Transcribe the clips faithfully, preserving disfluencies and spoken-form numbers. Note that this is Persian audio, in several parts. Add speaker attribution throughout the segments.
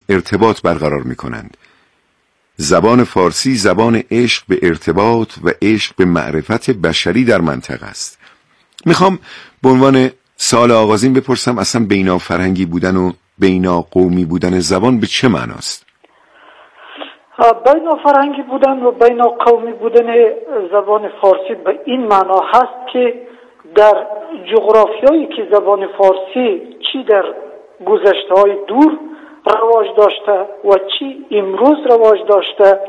Speaker 1: ارتباط برقرار می کنند. زبان فارسی زبان عشق به ارتباط و عشق به معرفت بشری در منطقه است. میخوام به عنوان سوال آغازین بپرسم اصلا بینافرهنگی بودن و بیناقومی بودن زبان به چه معناست؟
Speaker 2: بینافرهنگی بودن و بیناقومی بودن زبان فارسی به این معنا هست که در جغرافیایی که زبان فارسی چی در گذشته‌های دور رواج داشته و چی امروز رواج داشته،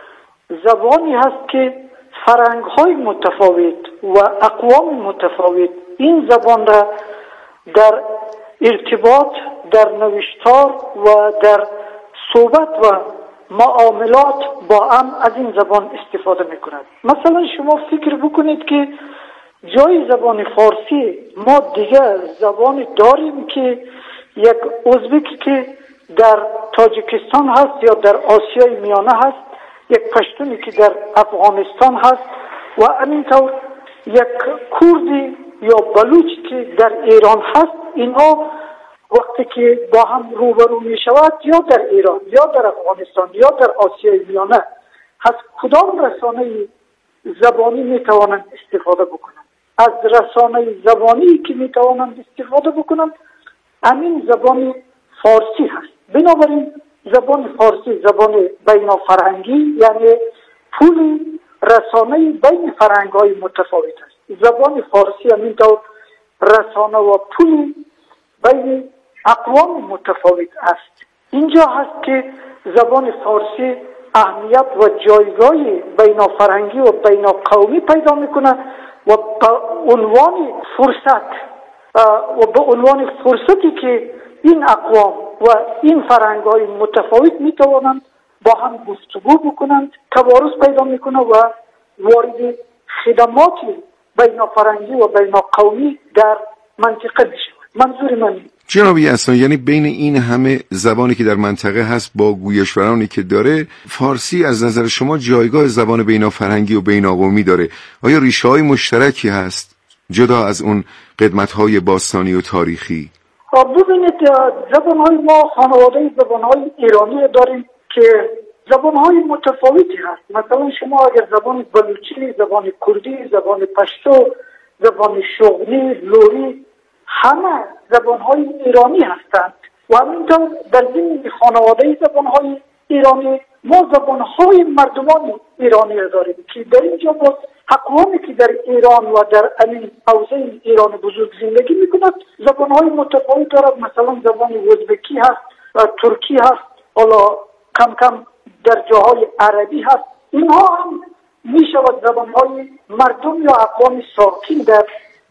Speaker 2: زبانی هست که فرهنگ‌های متفاوت و اقوام متفاوت این زبان را در ارتباط، در نوشتار و در صحبت و معاملات با هم از این زبان استفاده می‌کند. مثلا شما فکر بکنید که جای زبان فارسی ما دیگر زبانی داریم که یک ازبکی که در تاجیکستان هست یا در آسیای میانه هست، یک پشتونی که در افغانستان هست و همینطور یک کردی یا بلوچی که در ایران هست. اینها وقتی که با هم روبرو می شود یا در ایران یا در افغانستان یا در آسیای میانه هست، کدام رسانه زبانی می توانند استفاده بکنند؟ از رسانه زبانی که می توانند استفاده بکنند همین زبان فارسی هست. بنابراین زبان فارسی زبان بینافرهنگی یعنی پول رسانه بین فرهنگ‌های متفاوت است. زبان فارسی همینطور رسانه و پول بین اقوام متفاوت است. اینجا هست که زبان فارسی اهمیت و جایگاه بینافرهنگی و بیناقومی پیدا میکنه و به عنوان فرصت و به عنوان فرصتی که این اقوام و این فرهنگ‌های متفاوت میتوانند با هم گفتگو بکنند، تبارز پیدا میکنه و وارد خدمات بینافرهنگی و بیناقومی در منطقه میشه. منظور من
Speaker 1: جنابی اصلا یعنی بین این همه زبانی که در منطقه هست با گویشورانی که داره، فارسی از نظر شما جایگاه زبان بینافرهنگی و بیناقومی داره. آیا ریشه های مشترکی هست جدا از اون قدمت‌های باستانی و تاریخی؟
Speaker 2: ببینید زبان‌های ما خانواده زبان‌های ایرانی داریم که زبان‌های متفاوتی هست. مثلا شما اگر زبان بلوچی، زبان کردی، زبان پشتو، زبان شغلی، لوری، همه زبان‌های ایرانی هستند و همینطور در این خانواده زبان‌های ایرانی ما زبان‌های مردمان ایرانی داریم که در اینجا با اقوامی که در ایران و در این حوزه ایران بزرگ زندگی میکنند زبان‌های متفاوت دارد. مثلا زبان ازبکی هست و ترکی هست، حالا کم کم در جاهای عربی هست. اینها هم میشود زبان‌های مردم یا اقوام ساکن در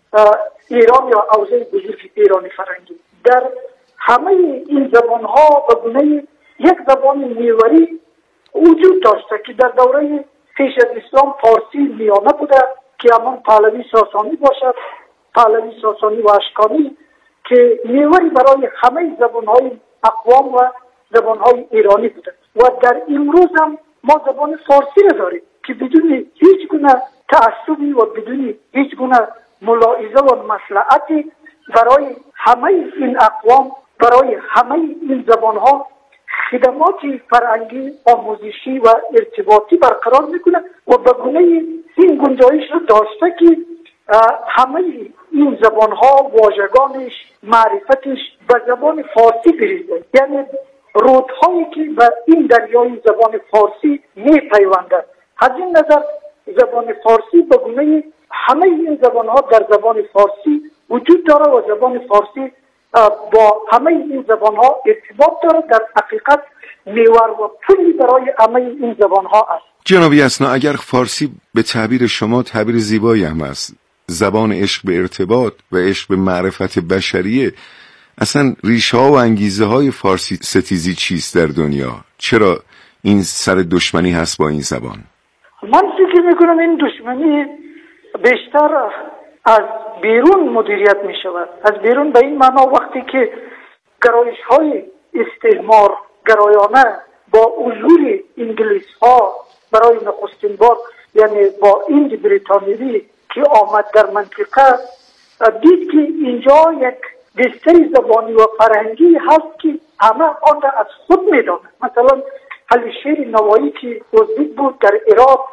Speaker 2: ایران یا حوزه بزرگ ایرانی فرهنگی. در همه این زبان‌ها به گونه یک زبان میوری وجود داشته که در دوره پیش از اسلام فارسی میانه بوده که همان پهلوی ساسانی باشد، پهلوی ساسانی و اشکانی که میوری برای همه زبان‌های اقوام و زبان‌های ایرانی بوده. و در امروز هم ما زبان فارسی را داریم که بدون هیچ گونه تعصبی و بدون هیچ گونه ملاحظه و مصلحتی برای همه این اقوام، برای همه این زبان‌ها خدمات فرهنگی، آموزشی و ارتباطی برقرار میکنه و به گونه این گنجایش رو داشته که همه این زبان‌ها واژگانش، معرفتش به زبان فارسی بریزه. یعنی رودهایی که به این دریای زبان فارسی میپیوندند. از این نظر زبان فارسی به گونه همه این زبان‌ها در زبان فارسی وجود داره و زبان فارسی با همه این زبان‌ها ارتباط داره. در حقیقت میوار و پولی برای همه این زبان‌ها است.
Speaker 1: جنابی اسنا، اگر فارسی به تعبیر شما تعبیر زیبایی هم است، زبان عشق به ارتباط و عشق به معرفت بشریه، اصلا ریشه ها و انگیزه های فارسی ستیزی چیست در دنیا؟ چرا این سر دشمنی هست با این زبان؟
Speaker 2: من فکر میکنم این دشمنی بیشتر از بیرون مدیریت می شود. از بیرون به این معنا وقتی که گرایش های استعمار گرایانه با حضور انگلیس ها برای نخستین بار، یعنی با ایند بریتانیایی که آمد در منطقه، دید که اینجا یک دسته زبانی و فرهنگی هست که همه آن را از خود میدانند. مثلا علی شیر نوایی که ازبک بود در عراق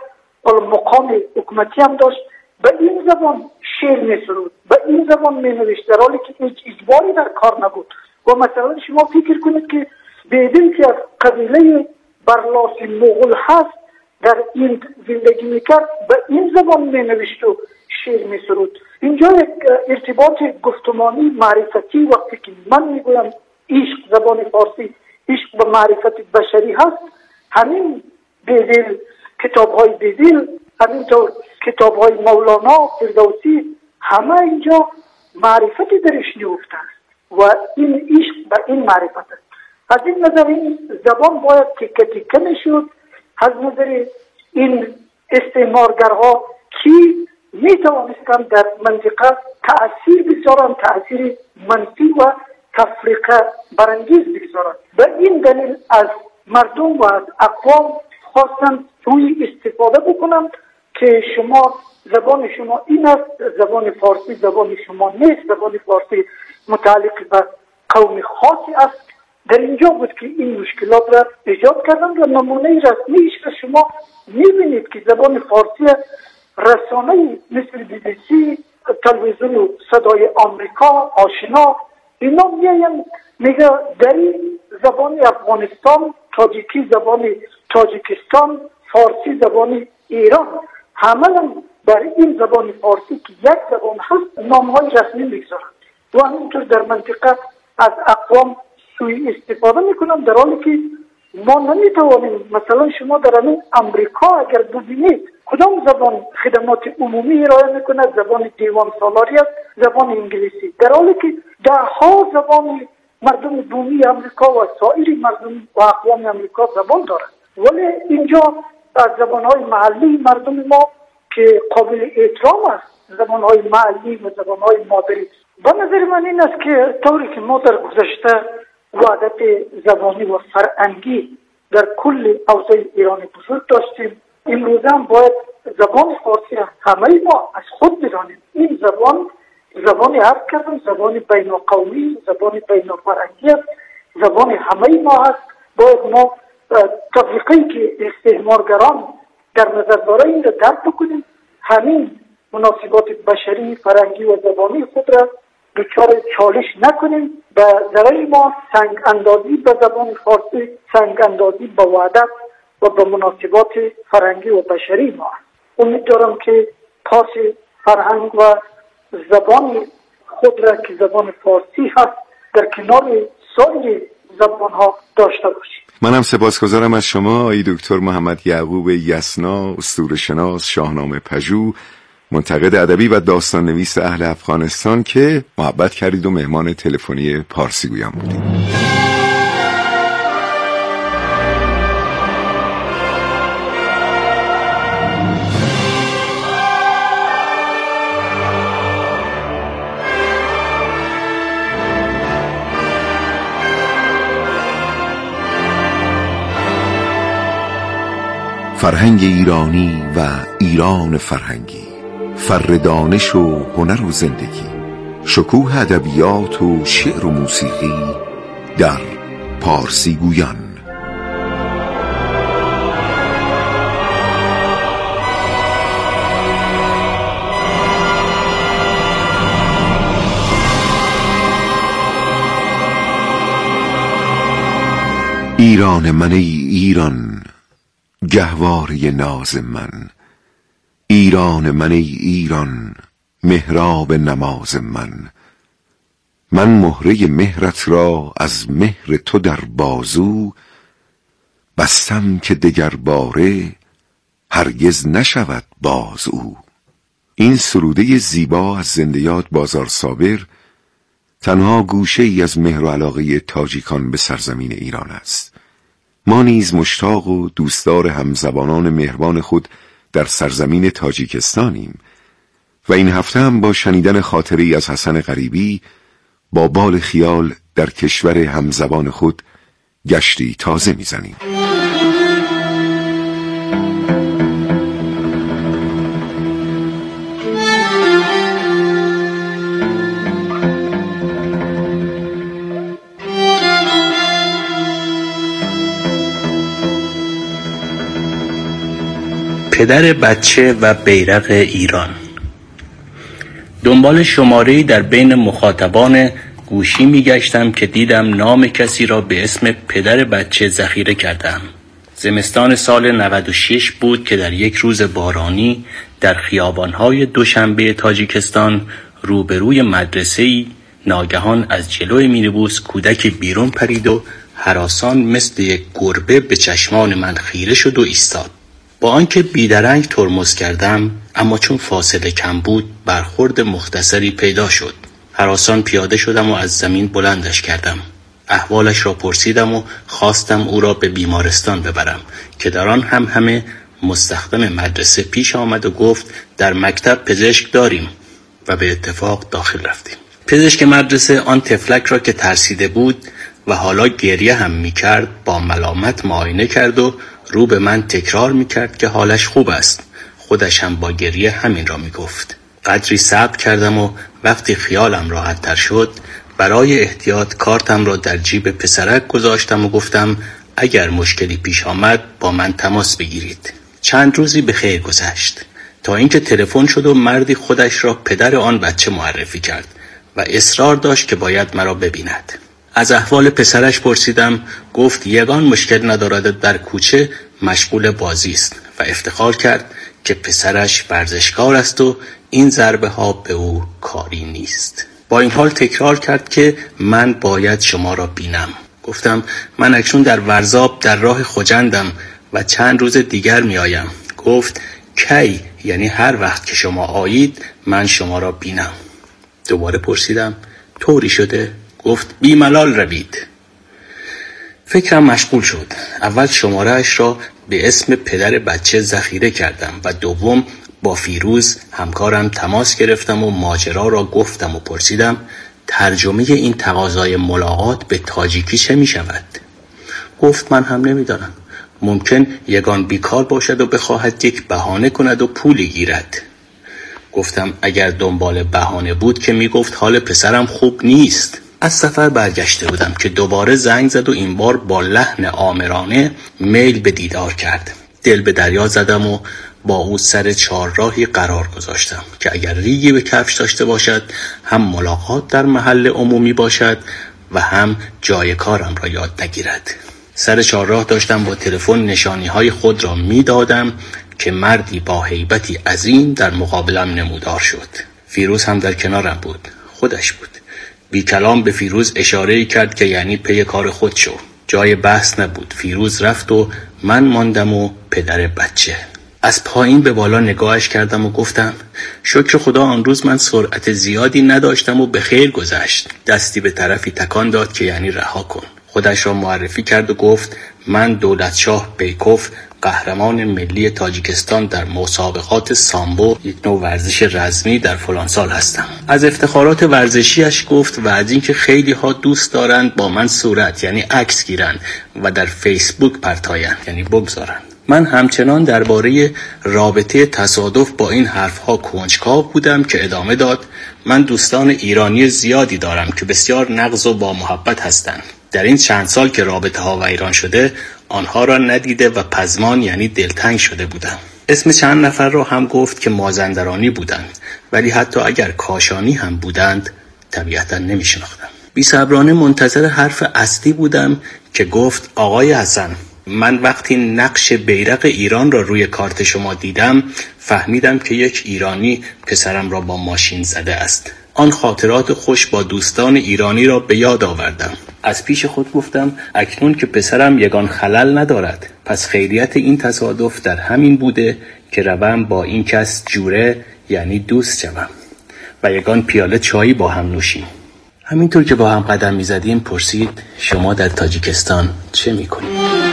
Speaker 2: مقام حکومتی هم داشت، به این زبان شعر می سرود، به این زبان می نوشت، در حالی که هیچ اجباری در کار نبود. و مثلا شما فکر کنید که بیدین که از قبیله برلاسی مغول هست در این زندگی میکرد، به این زبان می نوشت و شعر می سرود. اینجا یک ارتباط گفتمانی معرفتی، وقتی که من میگویم عشق زبان فارسی عشق به معرفت بشری هست، همین بیدل، کتاب های بیدل، همینطور کتاب های مولانا، فردوسی، همه اینجا معرفتی درش نیفته است و این عشق به این معرفت است. از این نظر این زبان باید تکه تکه میشد. از نظر این استعمارگرها کی می توانستند در منطقه تأثیر بگذارند، تأثیر منفی و تفریقه برانگیز بگذارند. به این دلیل از مردم و از اقوام خواستند روی استفاده بکنند که شما زبان شما این است، زبان فارسی زبان شما نیست، زبان فارسی متعلق به قوم خاصی است. در اینجا بود که این مشکلات را ایجاد کردند و نمونه رسمیش را شما میبینید که زبان فارسی رسانه مثل بی بی سی، تلویزیون و صدای آمریکا، آشنا، اینا میایم میگه در این زبان افغانستان، تاجیکی زبان تاجیکستان، فارسی زبان ایران، همه در این زبان فارسی که یک زبان هست نامهای رسمی میگذارند و همینطور در منطقه از اقوام سوی استفاده میکنند، در حالی که ما نمیتوانیم. مثلا شما در همین امریکا اگر ببینید کدام زبان خدمات عمومی ارائه میکنه؟ زبان دیوان سالاری است، زبان انگلیسی، در حالی که ده ها زبان مردم بومی امریکا و سایر مردم و اقوام امریکا زبان دارند. ولی اینجا از زبانهای محلی مردم ما که قابل احترام است، زبانهای محلی و زبانهای مادری. به نظر من این است که طوری که ما در گذشته وحدت زبانی و فرهنگی در کل اوضاع ایران بزرگ داشتیم، امروز هم باید زبان فارسی همه ما از خود بدانیم. این زبان زبان عرب کردن، زبان بین قومی، زبان بین فرهنگی است، زبان همه ما هست. باید ما تفریقی که استعمارگران در نظر داره این را درک بکنیم، همین مناسبات بشری، فرهنگی و زبانی خود را دچار چالش نکنیم. به ذریعه ما سنگ اندازی به زبان فارسی، سنگ اندازی به وحدت و به مناسبات فرهنگی و بشری ما است. امید دارم که پاس فرهنگ و زبان خود را که زبان فارسی هست در کنار سایر زبان ها داشته باشیم.
Speaker 1: منم سپاسگزارم از شما آقای دکتر محمد یعقوب یسنا، اسطوره‌شناس، شاهنامه پژوه، منتقد ادبی و داستان نویس اهل افغانستان که محبت کردید و مهمان تلفنی پارسی گویان بودید. فرهنگ ایرانی و ایران فرهنگی، فر دانش و هنر و زندگی، شکوه ادبیات و شعر و موسیقی در پارسی گویان. ایران من ای ایران، گهواره ناز من، ایران من ای ایران، محراب نماز من. من مهره مهرت را از مهر تو در بازو، بستم که دگر باره هرگز نشود باز او. این سروده زیبا از زندیات بازار صابر تنها گوشه ای از مهر و علاقه تاجیکان به سرزمین ایران است. ما نیز مشتاق و دوستدار همزبانان مهربان خود در سرزمین تاجیکستانیم و این هفته هم با شنیدن خاطری از حسن غریبی با بال خیال در کشور همزبان خود گشتی تازه میزنیم.
Speaker 3: پدر بچه و بیرق ایران. دنبال شماره‌ای در بین مخاطبان گوشی میگشتم که دیدم نام کسی را به اسم پدر بچه ذخیره کردم. زمستان سال نود و شش بود که در یک روز بارانی در خیابان‌های دوشنبه تاجیکستان روبروی مدرسه‌ای ناگهان از جلوی مینیبوس کودکی بیرون پرید و هراسان مثل یک گربه به چشمان من خیره شد و ایستاد. با آنکه بیدرنگ ترمز کردم، اما چون فاصله کم بود برخورد مختصری پیدا شد. هراسان پیاده شدم و از زمین بلندش کردم. احوالش را پرسیدم و خواستم او را به بیمارستان ببرم که در آن هم همه مستخدم مدرسه پیش آمد و گفت در مکتب پزشک داریم و به اتفاق داخل رفتیم. پزشک مدرسه آن طفلک را که ترسیده بود و حالا گریه هم می کرد با ملامت معاینه کرد و رو به من تکرار می کرد که حالش خوب است. خودش هم با گریه همین را می گفت. قدری صبر کردم و وقتی خیالم راحت تر شد برای احتیاط کارتم را در جیب پسرک گذاشتم و گفتم اگر مشکلی پیش آمد با من تماس بگیرید. چند روزی به خیر گذشت تا اینکه تلفن شد و مردی خودش را پدر آن بچه معرفی کرد و اصرار داشت که باید مرا ببیند. از احوال پسرش پرسیدم. گفت یگان مشکل ندارد، در کوچه مشغول بازی است و افتخار کرد که پسرش ورزشکار است و این ضربه ها به او کاری نیست. با این حال تکرار کرد که من باید شما را بینم. گفتم من اکنون در ورزاب در راه خوجندم و چند روز دیگر می آیم. گفت کی؟ یعنی هر وقت که شما آیید من شما را بینم. دوباره پرسیدم طوری شده؟ گفت بی ملال روید. فکرم مشغول شد. اول شماره اش را به اسم پدر بچه ذخیره کردم و دوم با فیروز همکارم تماس گرفتم و ماجرا را گفتم و پرسیدم ترجمه این تقاضای ملاقات به تاجیکی چه می شود؟ گفت من هم نمیدانم. ممکن یگان بیکار باشد و بخواهد یک بهانه کند و پولی گیرد. گفتم اگر دنبال بهانه بود که می گفت حال پسرم خوب نیست. از سفر برگشته بودم که دوباره زنگ زد و این بار با لحن آمرانه میل به دیدار کرد. دل به دریا زدم و با او سر چهارراهی قرار گذاشتم که اگر ریگی به کفش داشته باشد هم ملاقات در محل عمومی باشد و هم جای کارم را یاد نگیرد. سر چهارراه داشتم با تلفن نشانی‌های خود را می‌دادم که مردی با هیبتی عظیم در مقابلم نمودار شد. فیروز هم در کنارم بود. خودش بود. بی کلام به فیروز اشاره‌ای کرد که یعنی پی کار خود شو. جای بحث نبود. فیروز رفت و من ماندم و پدر بچه. از پایین به بالا نگاهش کردم و گفتم شکر خدا آن روز من سرعت زیادی نداشتم و به خیر گذشت. دستی به طرفی تکان داد که یعنی رها کن. خودش را معرفی کرد و گفت من دولتشاه بیکوف قهرمان ملی تاجیکستان در مسابقات سامبو، یک نوع ورزش رزمی، در فلان سال هستم. از افتخارات ورزشیش گفت و از اینکه خیلی ها دوست دارند با من صورت یعنی عکس گیرند و در فیسبوک پرتایند یعنی بگذارند. من همچنان درباره رابطه تصادف با این حرفها کنجکاو بودم که ادامه داد من دوستان ایرانی زیادی دارم که بسیار نغز و با محبت هستند. در این چند سال که رابطه ها ویران شده آنها را ندیده و پزمان یعنی دلتنگ شده بودم. اسم چند نفر را هم گفت که مازندرانی بودند ولی حتی اگر کاشانی هم بودند طبیعتا نمی شناختم. بی صبرانه منتظر حرف اصلی بودم که گفت آقای حسن من وقتی نقش بیرق ایران را روی کارت شما دیدم فهمیدم که یک ایرانی پسرم را با ماشین زده است. آن خاطرات خوش با دوستان ایرانی را به یاد آوردم. از پیش خود گفتم اکنون که پسرم یگان خلل ندارد پس خیریت این تصادف در همین بوده که روم با این کس جوره یعنی دوست شوم و یگان پیاله چایی با هم نوشیم. همینطور که با هم قدم می زدیم پرسید شما در تاجیکستان چه می کنید؟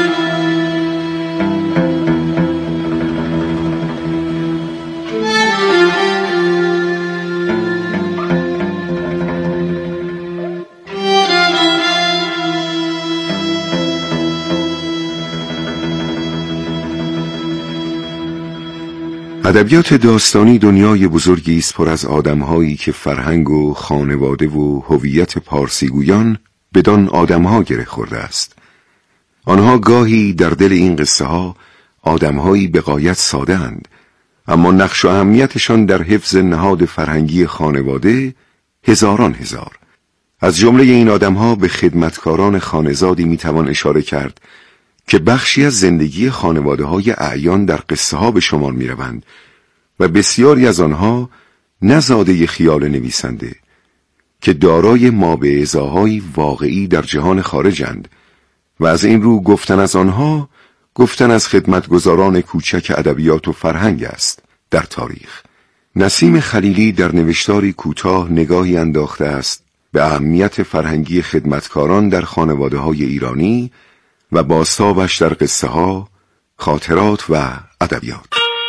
Speaker 1: ادبیات داستانی دنیای بزرگی است پر از آدم‌هایی که فرهنگ و خانواده و هویت پارسیگویان بدان آدم‌ها گره خورده است. آنها گاهی در دل این قصه ها آدم‌هایی به غایت ساده اند، اما نقش و اهمیتشان در حفظ نهاد فرهنگی خانواده هزاران هزار. از جمله این آدم‌ها به خدمتکاران خانزادی میتوان اشاره کرد که بخشی از زندگی خانواده‌های اعیان در قصه ها به شمار میروند و بسیاری از آنها نزاده خیال نویسنده که دارای مابعضاهای واقعی در جهان خارجند و از این رو گفتن از آنها گفتن از خدمتگزاران کوچک ادبیات و فرهنگ است در تاریخ. نسیم خلیلی در نوشتاری کوتاه نگاهی انداخته است به اهمیت فرهنگی خدمتکاران در خانواده‌های ایرانی و بازتابش در قصه ها، خاطرات و ادبیات.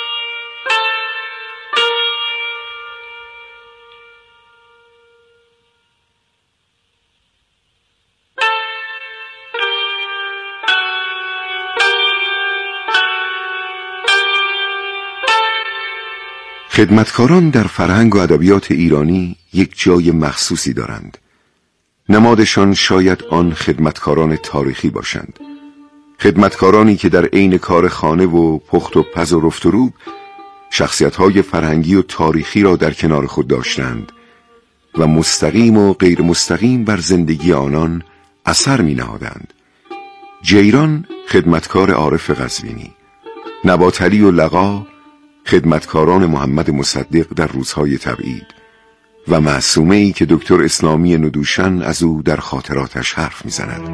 Speaker 1: خدمتکاران در فرهنگ و ادبیات ایرانی یک جای مخصوصی دارند. نمادشان شاید آن خدمتکاران تاریخی باشند. خدمتکارانی که در عین کار خانه و پخت و پز و رفت و روب شخصیت‌های فرهنگی و تاریخی را در کنار خود داشتند و مستقیم و غیر مستقیم بر زندگی آنان اثر می‌نهادند. جیران خدمتکار عارف قزوینی، نباتعلی و لقا خدمتکاران محمد مصدق در روزهای تبعید و معصومه‌ای که دکتر اسلامی ندوشن از او در خاطراتش حرف می‌زند.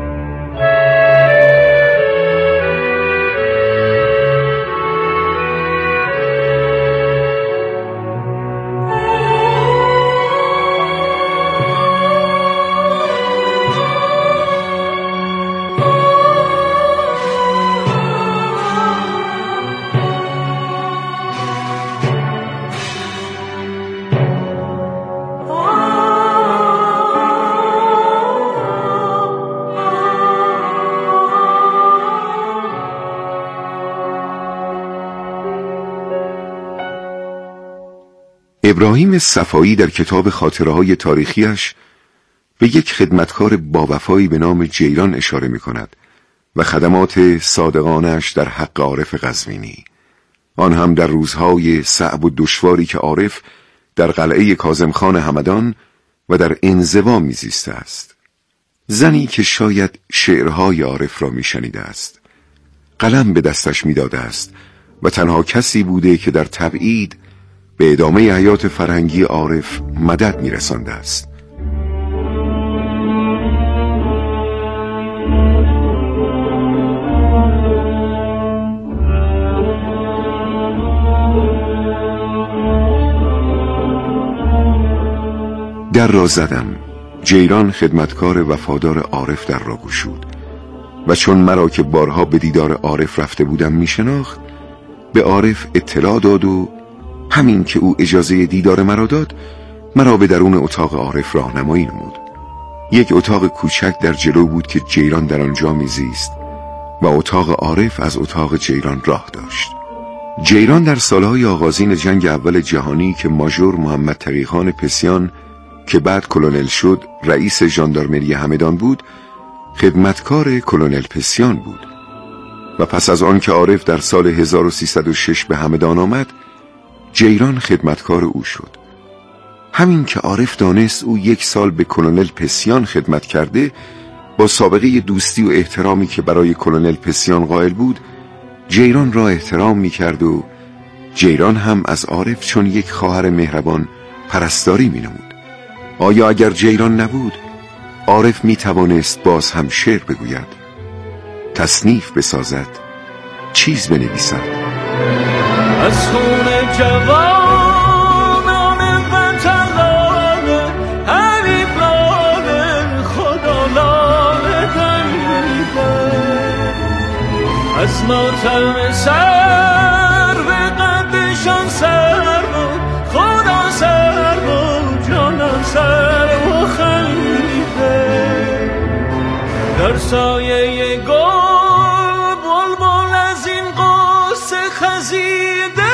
Speaker 1: ابراهیم صفایی در کتاب خاطره‌های تاریخیش به یک خدمتکار باوفایی به نام جیران اشاره می‌کند و خدمات صادقانه‌اش در حق عارف قزوینی، آن هم در روزهای صعب و دشواری که عارف در قلعه کاظمخان همدان و در انزوا میزیسته است. زنی که شاید شعرهای عارف را میشنیده است، قلم به دستش میداده است و تنها کسی بوده که در تبعید به ادامه حیات فرهنگی عارف مدد میرسانده است. در را زدم. جیران خدمتکار وفادار عارف در را گشود و چون مرا که بارها به دیدار عارف رفته بودم میشناخت، به عارف اطلاع داد و همین که او اجازه دیدار مرا داد، مرا به درون اتاق عارف راهنمایی نمود. یک اتاق کوچک در جلو بود که جیران در آنجا میزیست و اتاق عارف از اتاق جیران راه داشت. جیران در سالهای آغازین جنگ اول جهانی که ماژور محمد تقی‌خان پسیان که بعد کلونل شد رئیس ژاندارمری همدان بود، خدمتکار کلونل پسیان بود و پس از آن که عارف در سال هزار و سیصد و شش به همدان آمد، جیران خدمتکار او شد. همین که عارف دانست او یک سال به کلونل پسیان خدمت کرده، با سابقه دوستی و احترامی که برای کلونل پسیان قائل بود، جیران را احترام می کرد و جیران هم از عارف چون یک خواهر مهربان پرستاری می نمود. آیا اگر جیران نبود، عارف می توانست باز هم شعر بگوید، تصنیف بسازد، چیز بنویسد؟
Speaker 4: از خون جوانان وطن لاله، حبیب لاله، خدا لاله دمیده، از ماتم سر به قدشان سر بود، خدا سر بود، جانم سر و خلیده، در سایه گل بلبل از این قصه خزیده،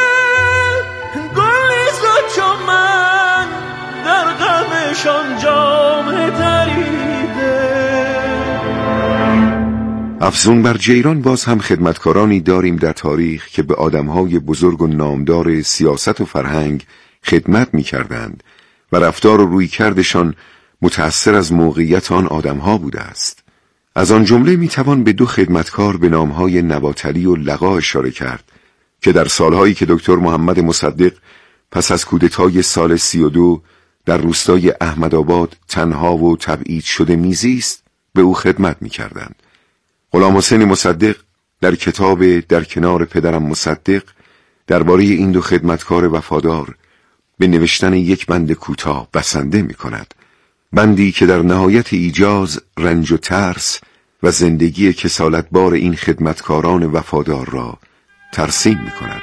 Speaker 4: گل نیست چون من در غمشان جام دریده.
Speaker 1: افزون بر جیران باز هم خدمتکارانی داریم در تاریخ که به آدمهای بزرگ و نامدار سیاست و فرهنگ خدمت می کردند و رفتار و روی کردشان متأثر از موقعیت آن آدمها بوده است. از آن جمله می توان به دو خدمتکار به نامهای نباتعلی و لقا اشاره کرد که در سالهایی که دکتر محمد مصدق پس از کودتای سال سی و دو در روستای احمدآباد تنها و تبعید شده میزیست به او خدمت می کردند. غلام حسین مصدق در کتاب در کنار پدرم مصدق درباره این دو خدمتکار وفادار به نوشتن یک بند کوتاه بسنده می کند. بندی که در نهایت ایجاز رنج و ترس و زندگی کسالتبار این خدمتکاران وفادار را ترسیم می کند.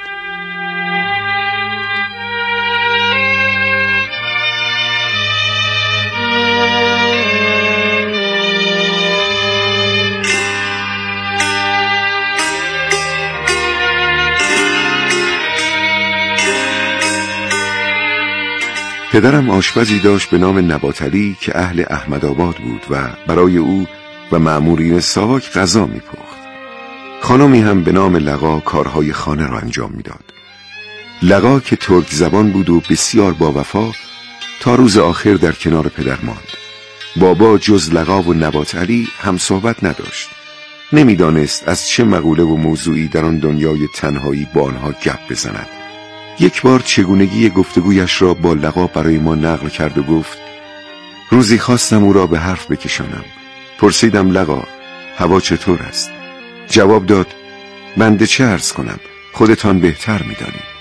Speaker 1: پدرم آشپزی داشت به نام نباتعلی که اهل احمدآباد بود و برای او و مأمورین ساواک غذا می‌پخت. خانمی هم به نام لقا کارهای خانه را انجام می‌داد. لقا که ترک زبان بود و بسیار با وفا تا روز آخر در کنار پدر ماند. بابا جز لقا و نباتعلی هم صحبت نداشت. نمی‌دانست از چه مقوله و موضوعی در آن دنیای تنهایی با آنها گپ بزند. یک بار چگونگی گفتگویش را با لقا برای ما نقل کرد و گفت روزی خواستم او را به حرف بکشانم. پرسیدم لقا هوا چطور است؟ جواب داد بنده چه عرض کنم، خودتان بهتر می‌دانید.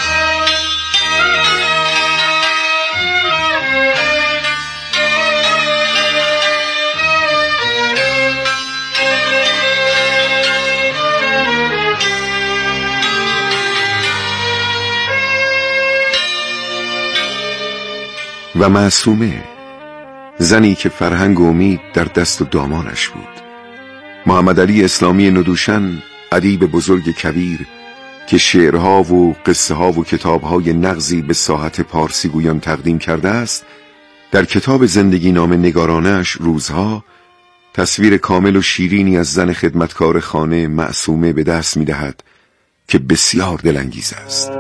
Speaker 1: و معصومه، زنی که فرهنگ و امید در دست و دامانش بود. محمد علی اسلامی ندوشن، ادیب بزرگ کبیر که شعرها و قصه ها و کتابهای نغزی به ساحت پارسی گویان تقدیم کرده است، در کتاب زندگی نامه نگارانش روزها تصویر کامل و شیرینی از زن خدمتکار خانه معصومه به دست می دهد که بسیار دلانگیز است.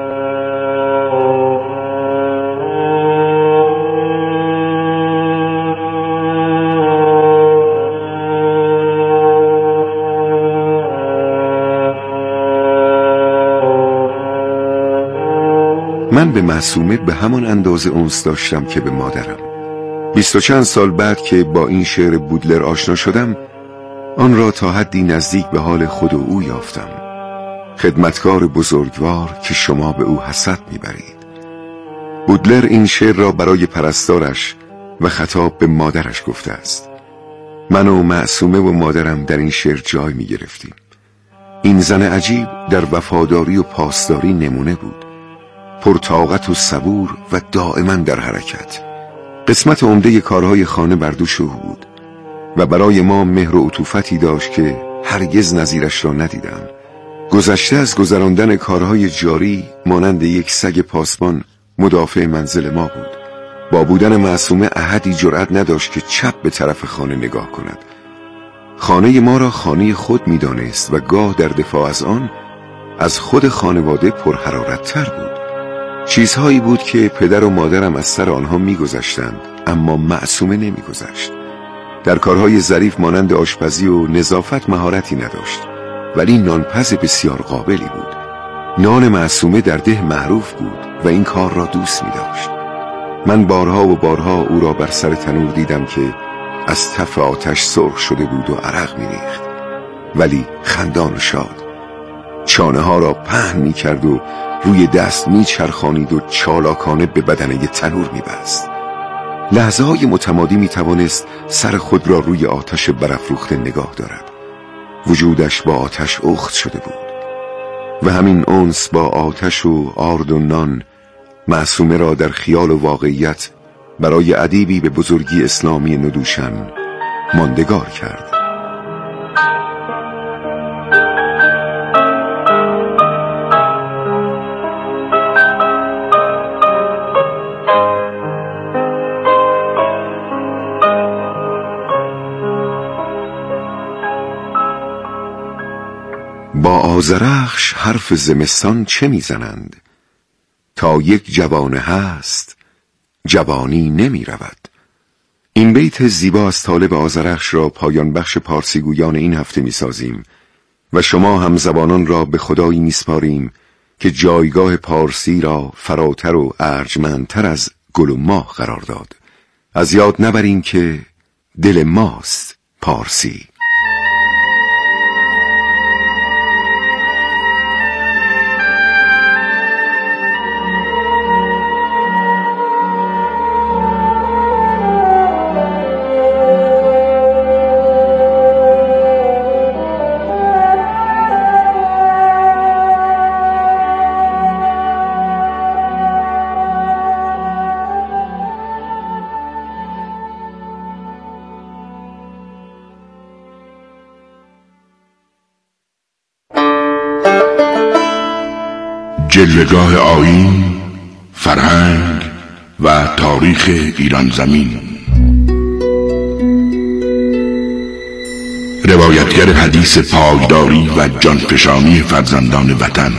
Speaker 1: من به معصومه به همان اندازه اونس داشتم که به مادرم. بیست و چند سال بعد که با این شعر بودلر آشنا شدم، آن را تا حدی نزدیک به حال خود و او یافتم. خدمتکار بزرگوار که شما به او حسد میبرید. بودلر این شعر را برای پرستارش و خطاب به مادرش گفته است. من و معصومه و مادرم در این شعر جای میگرفتیم. این زن عجیب در وفاداری و پاسداری نمونه بود، پرطاقت و صبور و دائما در حرکت. قسمت عمده کارهای خانه بر دوش او بود و برای ما مهر و عطوفتی داشت که هرگز نظیرش را ندیدم. گذشته از گذراندن کارهای جاری مانند یک سگ پاسبان مدافع منزل ما بود. با بودن معصومه احدی جرأت نداشت که چپ به طرف خانه نگاه کند. خانه ما را خانه خود می‌دانست و گاه در دفاع از آن از خود خانواده پرحرارت تر بود. چیزهایی بود که پدر و مادرم از سر آنها می‌گذشتند اما معصومه نمی‌گذشت. در کارهای ظریف مانند آشپزی و نظافت مهارتی نداشت، ولی نانپز بسیار قابلی بود. نان معصومه در ده معروف بود و این کار را دوست می‌داشت. من بارها و بارها او را بر سر تنور دیدم که از تف آتش سرخ شده بود و عرق می‌ریخت، ولی خندان و شاد. چانه ها را پهن می‌کرد و روی دست میچرخانید و چالاکانه به بدنه تنور میبست. لحظه های متمادی میتوانست سر خود را روی آتش برافروخته نگاه دارد. وجودش با آتش اخت شده بود و همین انس با آتش و آرد و نان معصومه را در خیال و واقعیت برای ادیبی به بزرگی اسلامی ندوشن ماندگار کرد. با آذرخش حرف زمستان چه میزنند؟ تا یک جوانه هست جوانی نمی رود. این بیت زیبا از طالب آذرخش را پایان بخش پارسی گویان این هفته می سازیم و شما هم زبانان را به خدایی می سپاریم که جایگاه پارسی را فراتر و ارجمندتر از گل و ماه قرار داد. از یاد نبریم که دل ماست پارسی.
Speaker 5: جلوه‌گاه آیین، فرهنگ و تاریخ ایران زمین. روایتگر حدیث پایداری و جانفشانی فرزندان وطن.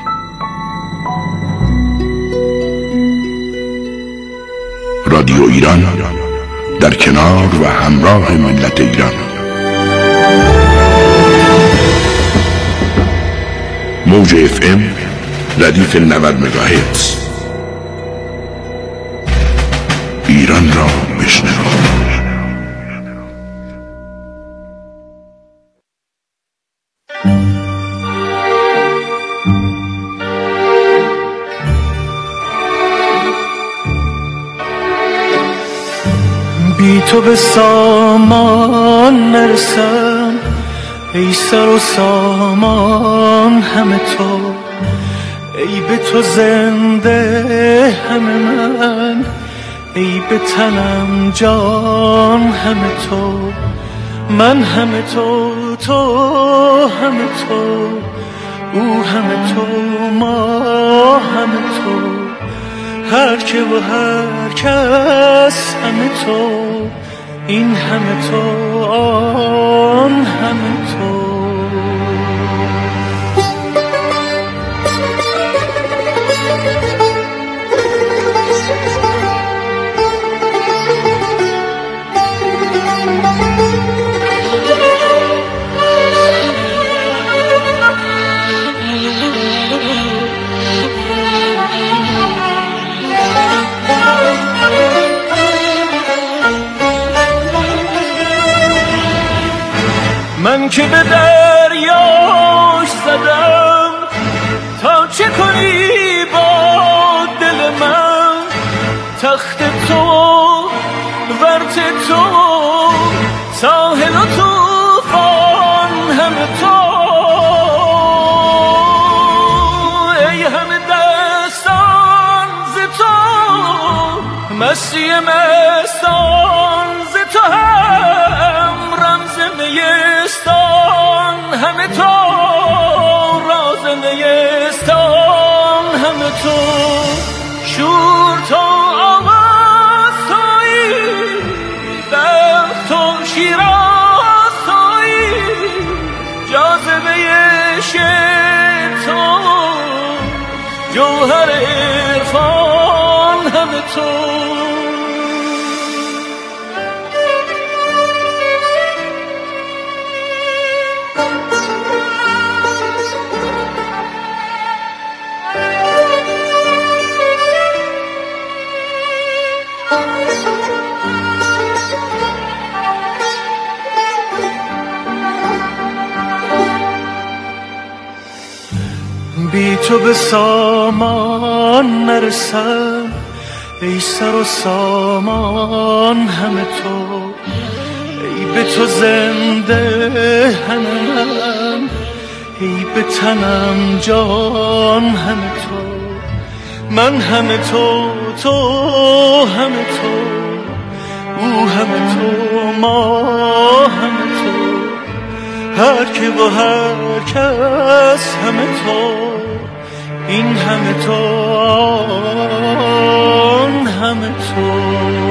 Speaker 5: رادیو ایران در کنار و همراه ملت ایران. موج اف ام ردیف نود مگاهرتز. ایران را بشنو.
Speaker 4: بی تو به سامان نرسم، ای سر و سامان همه تو، ای به تو زنده همه من، ای به تنم جان همه تو، من همه تو، تو همه تو، او همه تو، ما همه تو، هر که و هر کس همه تو، این همه تو، آن همه تو. من که به دریاش زدم تا چه کنی با دل من، تخت تو ورت تو ساحل و طوفان همه تو، ای همه دستان ز تو، مستی مستان ز تو، هم رمز نیستان همه تو، راز نیستان همه تو، شور تو آواز تویی، بخت تو شیراز تویی، جاذبه عشق تو، جوهر عرفان همه تو. بی تو به سامان نرسم، ای سر و سامان همه تو، ای به تو زنده همه من، ای به تنم جان همه تو، من همه تو، تو همه تو، او همه تو، ما همه تو، هر که و هر کس همه تو، این همه تو، آن همه تو.